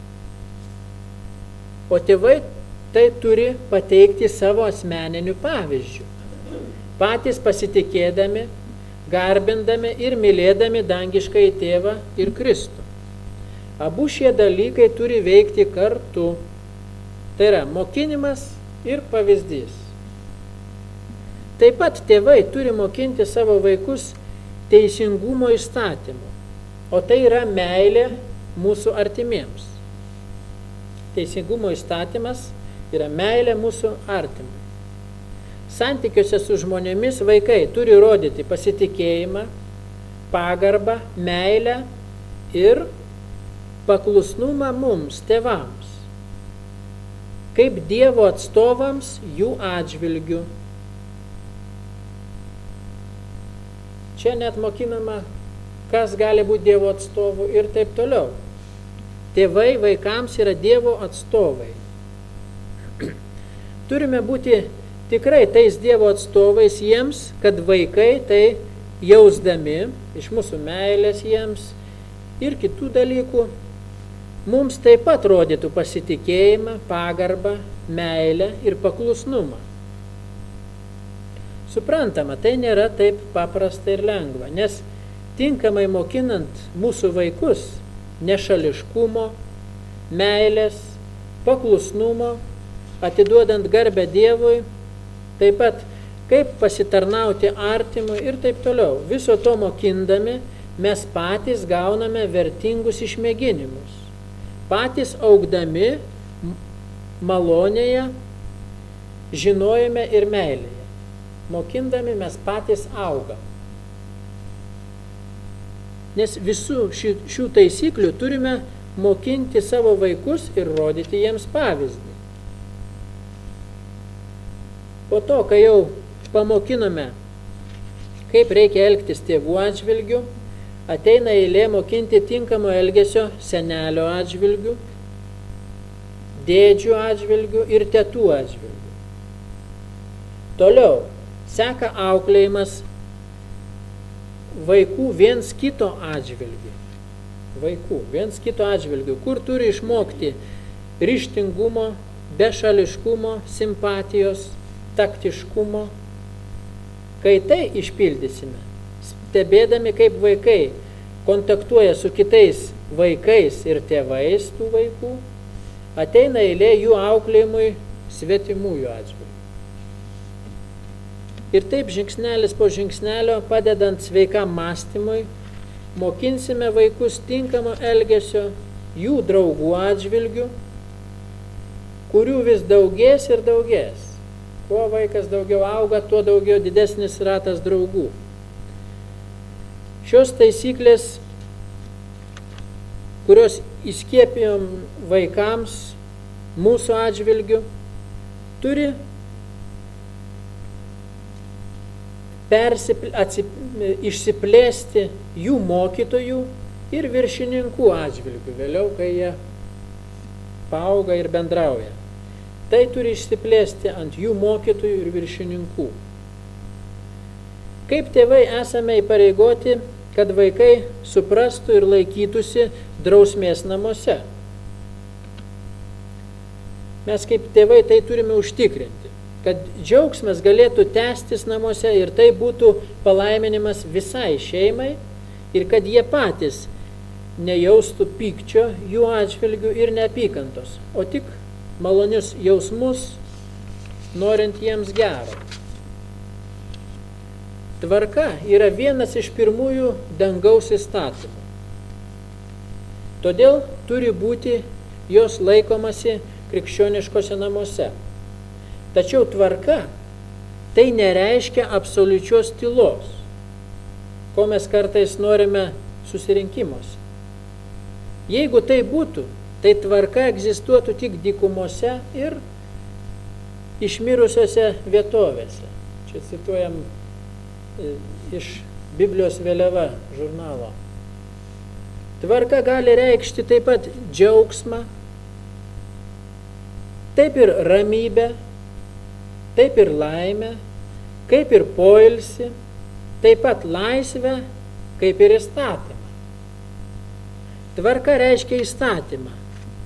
O tėvai tai turi pateikti savo asmeninių pavyzdžių, patys pasitikėdami, garbindami ir mylėdami dangiškąjį tėvą ir Kristų. Abu šie dalykai turi veikti kartu. Tai yra mokinimas ir pavyzdys. Taip pat tėvai turi mokinti savo vaikus teisingumo įstatymu, o tai yra meilė mūsų artimiems. Teisingumo įstatymas yra meilė mūsų artimui. Santykiuose su žmonėmis vaikai turi rodyti pasitikėjimą, pagarbą, meilę ir paklusnumą mums, tėvams, kaip Dievo atstovams jų atžvilgių. Čia net mokinama, kas gali būti Dievo atstovų ir taip toliau. Tėvai vaikams yra Dievo atstovai. Turime būti tikrai tais Dievo atstovais jiems, kad vaikai tai jausdami iš mūsų meilės jiems ir kitų dalykų, mums taip pat rodytų pasitikėjimą, pagarbą, meilę ir paklusnumą. Suprantama, tai nėra taip paprasta ir lengva, nes tinkamai mokinant mūsų vaikus nešališkumo, meilės, paklusnumo, atiduodant garbę Dievui, taip pat kaip pasitarnauti artimui ir taip toliau. Viso to mokindami mes patys gauname vertingus išmėginimus. Patys augdami malonėje, žinojime ir meilėje. Mokindami mes patys augam. Nes visų šių taisyklių turime mokinti savo vaikus ir rodyti jiems pavyzdį. Po to, kai jau pamokinome, kaip reikia elgtis tėvų atžvilgių, ateina eilė mokinti tinkamo elgesio senelio atžvilgių, dėdžių atžvilgių ir tetų atžvilgių. Toliau seka auklėjimas vaikų viens kito atžvilgių. Vaikų viens kito atžvilgių, kur turi išmokti ryžtingumo, bešališkumo, simpatijos, taktiškumo. Kai tai išpildysime, stebėdami, kaip vaikai kontaktuoja su kitais vaikais ir tėvais tų vaikų, ateina eilė jų auklėjimui svetimųjų atžvilgių. Ir taip žingsnelis po žingsnelio, padedant sveikam mąstymui, mokinsime vaikus tinkamo elgesio jų draugų atžvilgių, kurių vis daugės ir daugės. Kuo vaikas daugiau auga, tuo daugiau didesnis ratas draugų. Šios taisyklės, kurios įskiepijom vaikams mūsų atžvilgių, turi persipl... atsip... išsiplėsti jų mokytojų ir viršininkų atžvilgių, vėliau, kai jie paauga ir bendrauja. Tai turi išsiplėsti ant jų mokytojų ir viršininkų. Kaip tėvai esame įpareigoti, kad vaikai suprastų ir laikytųsi drausmės namuose. Mes kaip tėvai tai turime užtikrinti, kad džiaugsmas galėtų tęstis namuose ir tai būtų palaiminimas visai šeimai ir kad jie patys nejaustų pykčio jų atžvilgių ir neapykantos, o tik malonius jausmus, norint jiems gero. Tvarka yra vienas iš pirmųjų dangaus įstatymų. Todėl turi būti jos laikomasi krikščioniškose namuose. Tačiau tvarka tai nereiškia absoliučios tylos, ko mes kartais norime susirinkimuose. Jeigu tai būtų, tai tvarka egzistuotų tik dykumose ir išmirusiose vietovėse. Čia cituojam iš Biblijos vėliava žurnalo. Tvarka gali reikšti taip pat džiaugsmą, taip ir ramybę, taip ir laimę, kaip ir poilsį, taip pat laisvę, kaip ir įstatymą. Tvarka reiškia įstatymą,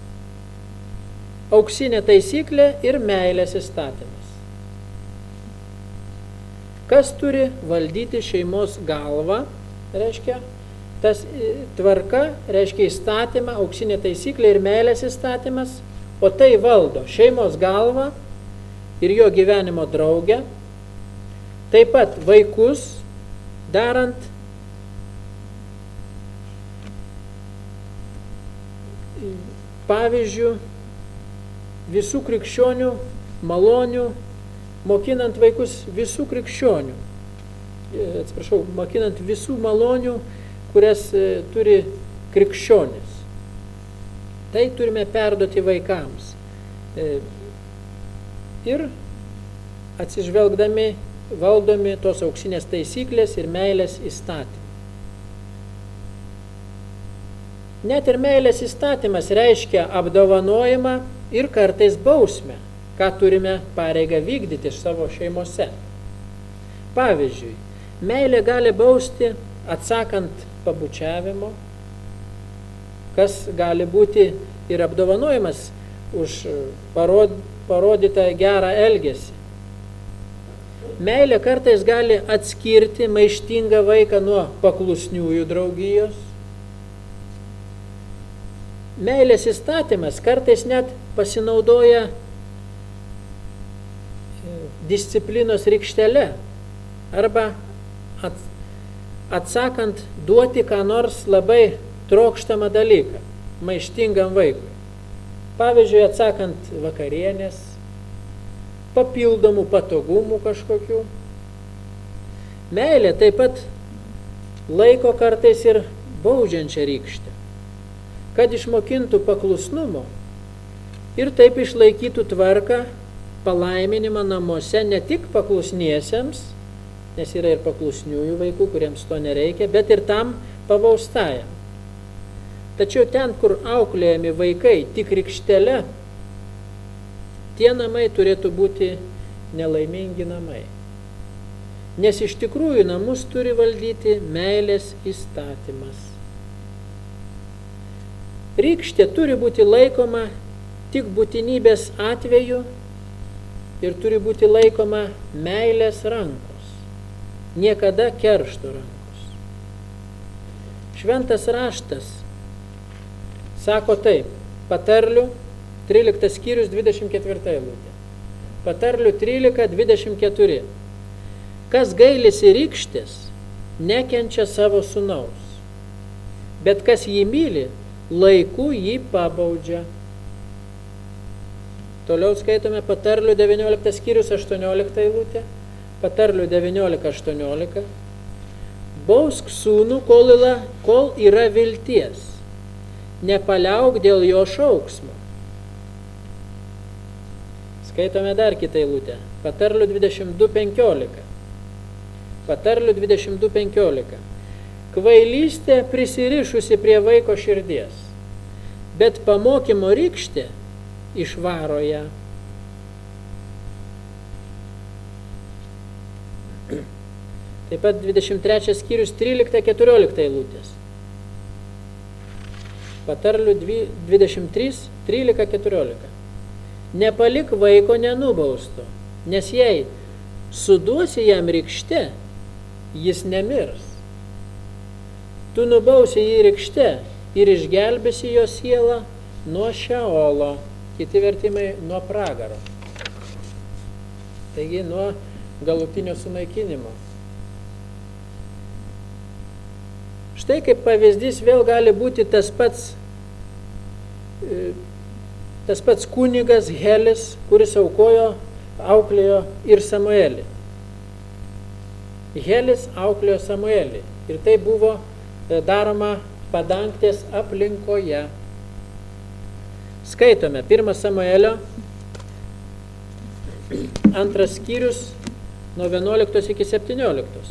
auksinė taisyklė ir meilės įstatymas. Kas turi valdyti šeimos galvą, reiškia, tas tvarka reiškia įstatymą, auksinė taisyklė ir meilės įstatymas, o tai valdo šeimos galvą ir jo gyvenimo draugę, taip pat vaikus, darant pavyzdžių visų krikščionių malonių, mokinant vaikus visų krikščionių, atsiprašau, mokinant visų malonių, kurias e, turi krikščionis. Tai turime perduoti vaikams. E, ir atsižvelgdami, valdomi tos auksinės taisyklės ir meilės įstatymą. Net ir meilės įstatymas reiškia apdovanojimą ir kartais bausmę, ką turime pareigą vykdyti iš savo šeimose. Pavyzdžiui, meilė gali bausti atsakant pabučiavimo, kas gali būti ir apdovanojimas už parod, parodytą gerą elgesį. Meilė kartais gali atskirti maištingą vaiką nuo paklusniųjų draugijos. Meilės įstatymas kartais net pasinaudoja disciplinos rykštele arba atsakant duoti ką nors labai trokštamą dalyką maištingam vaikui. Pavyzdžiui, atsakant vakarienės, papildomų patogumų kažkokių. Meilė taip pat laiko kartais ir baudžiančią rykštę. kad išmokintų paklusnumo ir taip išlaikytų tvarką, palaiminimą namuose ne tik paklusniesiems, nes yra ir paklusniųjų vaikų, kuriems to nereikia, bet ir tam pavaustajam. Tačiau ten, kur auklėjami vaikai tik rikštele, tie namai turėtų būti nelaimingi namai. Nes iš tikrųjų namus turi valdyti meilės įstatymas. Rykštė turi būti laikoma tik būtinybės atveju ir turi būti laikoma meilės rankos, niekada keršto rankos. Šventas raštas sako taip, Patarlių tryliktas skyrius dvidešimt ketvirta eilutė. Patarlių trylika dvidešimt keturi. Kas gailisi rykštės, nekenčia savo sūnaus, bet kas jį myli, laiku jį pabaudžia. Toliau skaitome Patarlių devynioliktas skyrius aštuoniolikta eilutė. Patarlių devyniolika aštuoniolika. Bausk sūnų, kol yra, kol yra vilties. Nepaliauk dėl jo šauksmo. Skaitome dar kitą eilutę. Patarlių dvidešimt du penkiolika. Patarlių dvidešimt du penkiolika. Kvailystė prisirišusi prie vaiko širdies, bet pamokymo rykštė išvaro ją. Taip pat dvidešimt trečias skyrius trylikta keturiolikta eilutės. Patarlių dvidešimt trys trylika keturiolika. Nepalik vaiko nenubausto, nes jei suduosi jam rykšte, jis nemirs. Tu nubausi jį rykšte ir išgelbėsi jo sielą nuo Šeolo. Kiti vertimai nuo pragaro. Taigi nuo galutinio sunaikinimo. Štai kaip pavyzdys vėl gali būti tas pats, tas pats kunigas Helis, kuris aukojo, auklėjo ir Samuelį. Helis auklėjo Samuelį ir tai buvo daroma padangtės aplinkoje. Skaitome pirmas Samuelio, antras skyrius nuo vienuoliktos iki septynioliktos.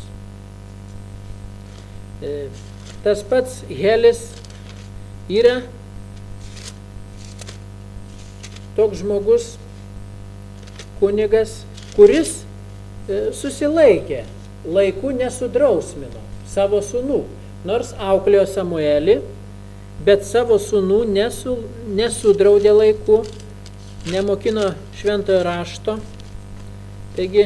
Tas pats Helis yra toks žmogus, kunigas, kuris susilaikė, laiku nesudrausmino savo sūnų, nors auklėjo Samuelį, bet savo sūnų nesu, nesudraudė laiku, nemokino šventojo rašto. Taigi,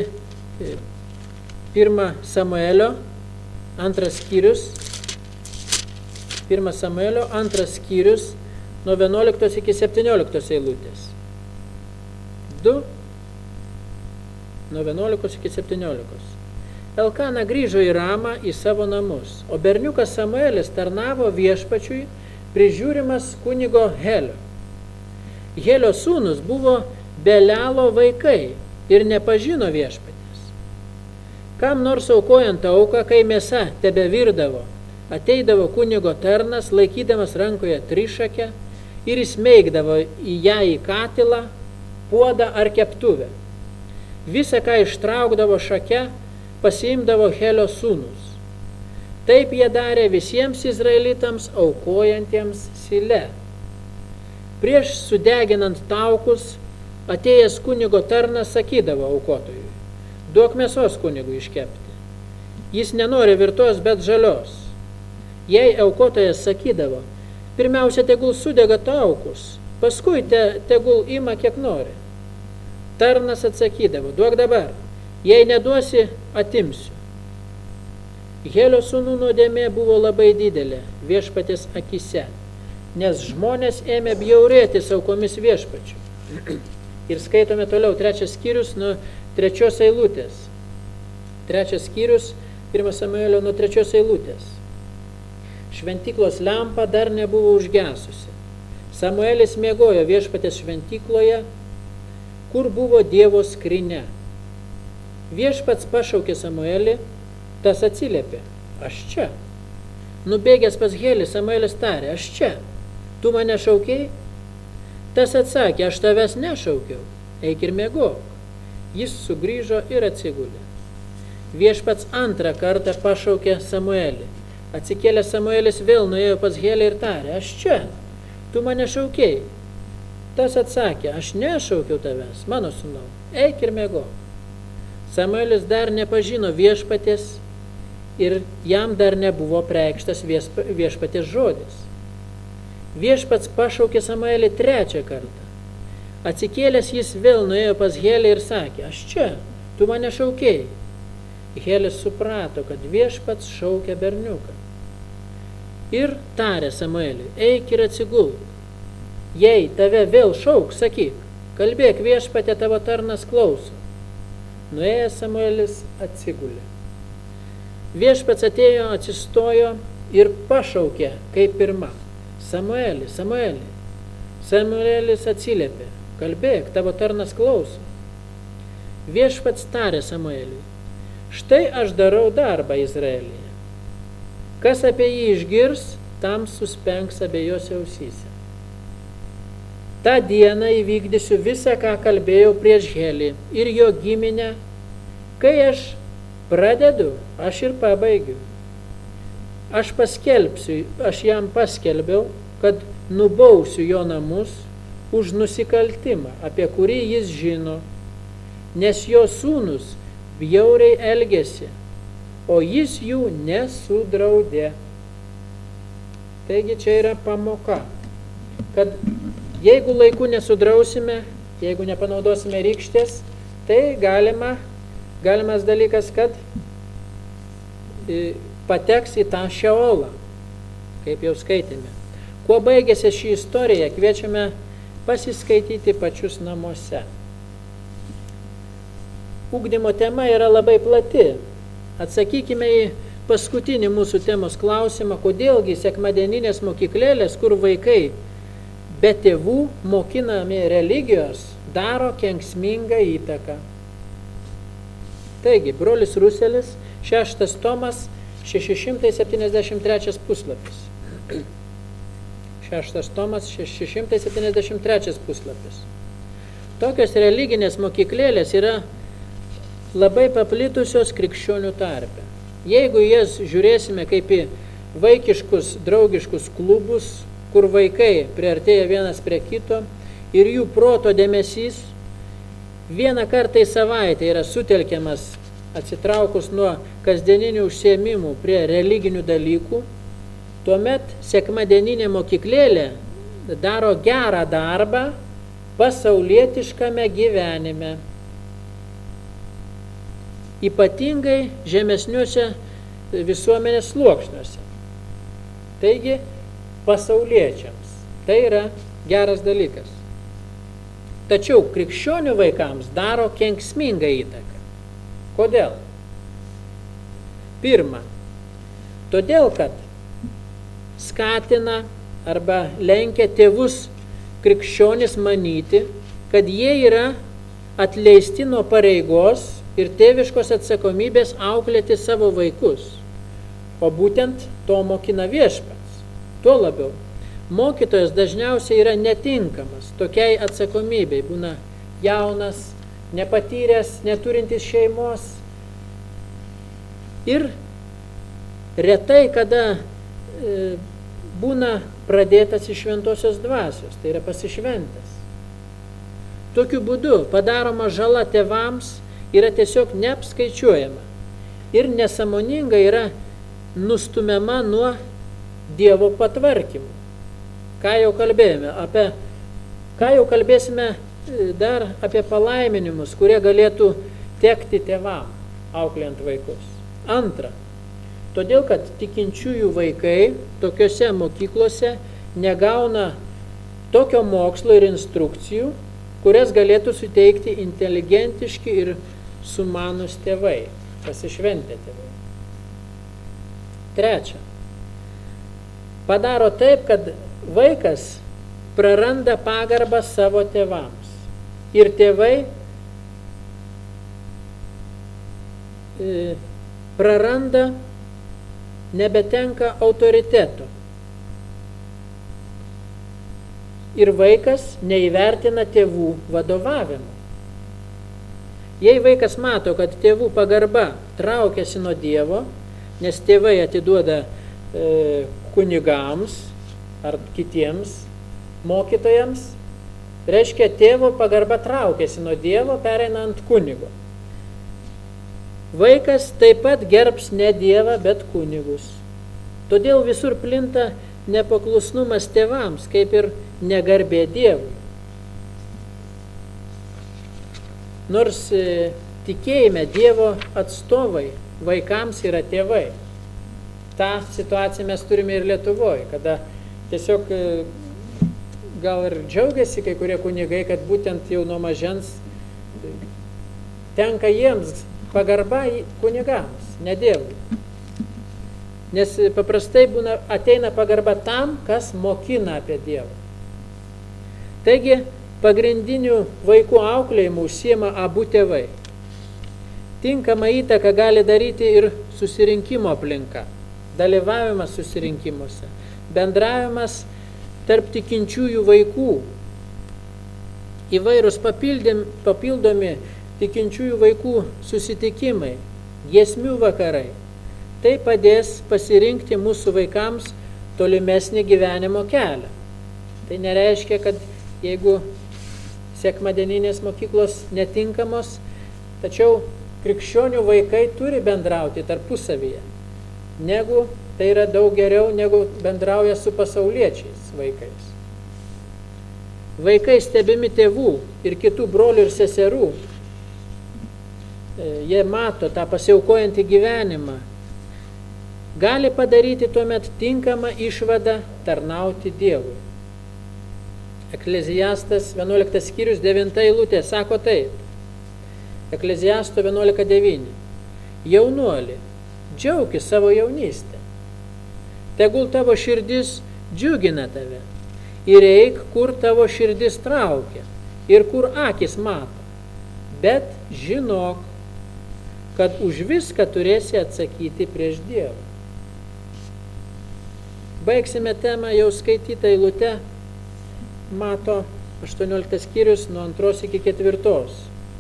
pirma Samuelio, antras skyrius, pirma Samuelio, antras skyrius, nuo vienuoliktos iki septynioliktos eilutės. Du, nuo vienuolikos iki septyniolikos. Elkana grįžo į Ramą į savo namus, o berniukas Samuelis tarnavo viešpačiui, prižiūrimas kunigo Helio. Helio sūnus buvo Belialo vaikai ir nepažino viešpatės. Kam nors aukojant auką, kai mėsa tebe virdavo, ateidavo kunigo tarnas, laikydamas rankoje trišakę ir įsmeigdavo į ją į katilą, puodą ar keptuvę. Visą, ką ištraukdavo šake, pasiimdavo Helio sūnus. Taip jie darė visiems izraelitams aukojantiems Sile. Prieš sudeginant taukus, atėjęs kunigo tarnas sakydavo aukotojui, duok mėsos kunigui iškepti. Jis nenori virtos, bet žalios. Jei aukotojas sakydavo, pirmiausia tegul sudega taukus, paskui te, tegul ima kiek nori. Tarnas atsakydavo, duok dabar, jei neduosi, atimsiu. Helio sūnų nuodėmė buvo labai didelė viešpatės akise, nes žmonės ėmė bjaurėtis aukomis viešpačių. Ir skaitome toliau trečias skyrius nuo trečios eilutės. Trečias skyrius, pirmas Samuelio nuo trečios eilutės. Šventyklos lempa dar nebuvo užgesusi. Samuelis miegojo viešpatės šventykloje, kur buvo Dievo skrynia. Viešpats pašaukė Samuelį, tas atsiliepė, aš čia. Nubėgęs pas Helį, Samuelis tarė, aš čia. tu mane šaukiai? Tas atsakė, aš tavęs nešaukiau, eik ir miegok. Jis sugrįžo ir atsigulė. Viešpats antrą kartą pašaukė Samuelį. Atsikėlė Samuelis vėl nuėjo pas Helį ir tarė, aš čia, tu mane šaukiai. Tas atsakė, aš nešaukiau tavęs, mano sūnau, eik ir miegok. Samuelis dar nepažino viešpatės ir jam dar nebuvo preikštas viešpatės žodis. Viešpats pašaukė Samuelį trečią kartą. Atsikėlęs jis vėl nuėjo pas Helį ir sakė, aš čia, tu mane šaukiai. Helis suprato, kad viešpats šaukia berniuką. Ir tarė Samueliui, eik ir atsigulk. Jei tave vėl šauk, sakyk, kalbėk viešpatė, tavo tarnas klauso. Nuėjęs Samuelis atsigulė. Viešpats atėjo, atsistojo ir pašaukė kaip pirma. Samuelį, Samuelį. Samuelis atsiliepė, kalbėk, tavo tarnas klauso. Viešpats tarė Samueliui, štai aš darau darbą Izraelyje. Kas apie jį išgirs, tam suspengs abiejose ausyse. Ta diena įvykdysiu visą, ką kalbėjau prieš Helį ir jo giminę. Kai aš pradedu, aš ir pabaigiu. Aš paskelbsiu, aš jam paskelbiau, kad nubausiu jo namus už nusikaltimą, apie kurį jis žino, nes jo sūnus bjauriai elgėsi, o jis jų nesudraudė. Taigi čia yra pamoka, kad jeigu laiku nesudrausime, jeigu nepanaudosime rykštės, tai galima, galimas dalykas, kad pateks į tą šeolą, kaip jau skaitėme. Kuo baigėsi ši istorija, kviečiame pasiskaityti pačius namuose. Ugdymo tema yra labai plati. Atsakykime į paskutinį mūsų temos klausimą, kodėlgi sekmadieninės mokyklėlės, kur vaikai be tėvų mokinami religijos, daro kenksmingą įtaką. Taigi, brolis Ruselis, šeštas tomas, šeši šimtai septyniasdešimt trečias puslapis. Šeštas tomas, šeši šimtai septyniasdešimt trečias puslapis. Tokios religinės mokyklėlės yra labai paplitusios krikščionių tarpe. Jeigu jas žiūrėsime kaip į vaikiškus, draugiškus klubus, kur vaikai priartėja vienas prie kito ir jų proto dėmesys vieną kartą į savaitę yra sutelkiamas atsitraukus nuo kasdieninių užsiėmimų prie religinių dalykų, tuomet sekmadieninė mokyklėlė daro gerą darbą pasaulietiškame gyvenime. Ypatingai žemesniuose visuomenės sluoksniuose. Taigi, pasauliečiams tai yra geras dalykas. Tačiau krikščionių vaikams daro kenksmingą įtaką. Kodėl? Pirma, todėl, kad skatina arba lenkia tėvus krikščionis manyti, kad jie yra atleisti nuo pareigos ir tėviškos atsakomybės auklėti savo vaikus. O būtent to mokina viešpats. Tuo labiau, mokytojas dažniausiai yra netinkamas tokiai atsakomybei. Būna jaunas, nepatyręs, neturintis šeimos. Ir retai, kada e, būna pradėtas iš šventosios dvasios, tai yra pasišventęs. Tokiu būdu padaroma žala tėvams yra tiesiog neapskaičiuojama ir nesąmoninga yra nustumiama nuo Dievo patvarkymų. Ką jau kalbėjome, apie, ką jau kalbėsime dar apie palaiminimus, kurie galėtų tekti tėvam, auklėjant vaikus. Antra, todėl, kad tikinčiųjų vaikai tokiose mokyklose negauna tokio mokslo ir instrukcijų, kurias galėtų suteikti inteligentiški ir sumanus tėvai, pasišventę tėvai. Trečia, padaro taip, kad vaikas praranda pagarbą savo tėvams. Ir tėvai e, praranda, nebetenka autoriteto. ir vaikas neįvertina tėvų vadovavimo. Jei vaikas mato, kad tėvų pagarba traukiasi nuo Dievo, nes tėvai atiduoda e, kunigams ar kitiems mokytojams, reiškia, tėvo pagarba traukiasi nuo Dievo, pereina ant kunigo. Vaikas taip pat gerbs ne Dievą, bet kunigus. Todėl visur plinta nepaklusnumas tėvams, kaip ir negarbė Dievui. Nors e, tikėjime Dievo atstovai vaikams yra tėvai. Ta situacija mes turime ir Lietuvoje, kada tiesiog e, gal ir džiaugiasi kai kurie kunigai, kad būtent jau nuo mažens e, tenka jiems pagarba kunigams, ne Dievui. Nes paprastai būna, ateina pagarba tam, kas mokina apie Dievą. Taigi, pagrindinių vaikų auklėjimų užsiema abu tėvai. Tinkamą įtaką gali daryti ir susirinkimo aplinka, dalyvavimas susirinkimuose, bendravimas tarp tikinčiųjų vaikų, įvairūs papildomi tikinčiųjų vaikų susitikimai, giesmių vakarai. Tai padės pasirinkti mūsų vaikams tolimesnį gyvenimo kelią. Tai nereiškia, kad jeigu sekmadieninės mokyklos netinkamos, tačiau krikščionių vaikai turi bendrauti tarpusavyje, negu tai yra daug geriau, negu bendrauja su pasauliečiais vaikais. Vaikai stebimi tėvų ir kitų brolių ir seserų, jie mato tą pasiaukojantį gyvenimą, gali padaryti tuomet tinkamą išvadą tarnauti Dievui. Ekleziastas vienuoliktas skyrius devinta eilutė sako taip. Ekleziasto vienuolika devyni. Jaunuoli, džiaukis savo jaunystę. Tegul tavo širdis džiugina tave. Ir eik, kur tavo širdis traukia ir kur akis mato. Bet žinok, kad už viską turėsi atsakyti prieš Dievą. Baigsime temą jau skaitytą eilutę. Mato aštuonioliktas skyrius nuo antros iki ketvirtos.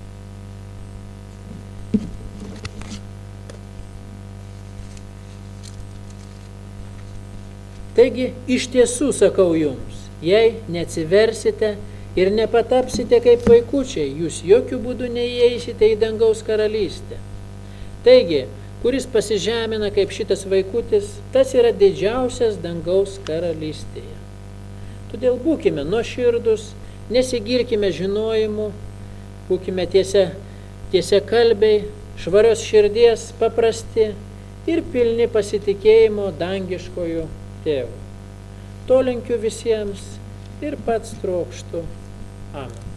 Taigi, iš tiesų sakau jums, jei neatsiversite ir nepatapsite kaip vaikučiai, jūs jokių būdų neįeisite į dangaus karalystę. Taigi, kuris pasižemina kaip šitas vaikutis, tas yra didžiausias dangaus karalystėje. Todėl būkime nuoširdūs, nesigirkime žinojimu, būkime tiesia, tiesia kalbiai, švarios širdies, paprasti ir pilni pasitikėjimo dangiškojų tėvų. To linkiu visiems ir pats trokštu. Amen.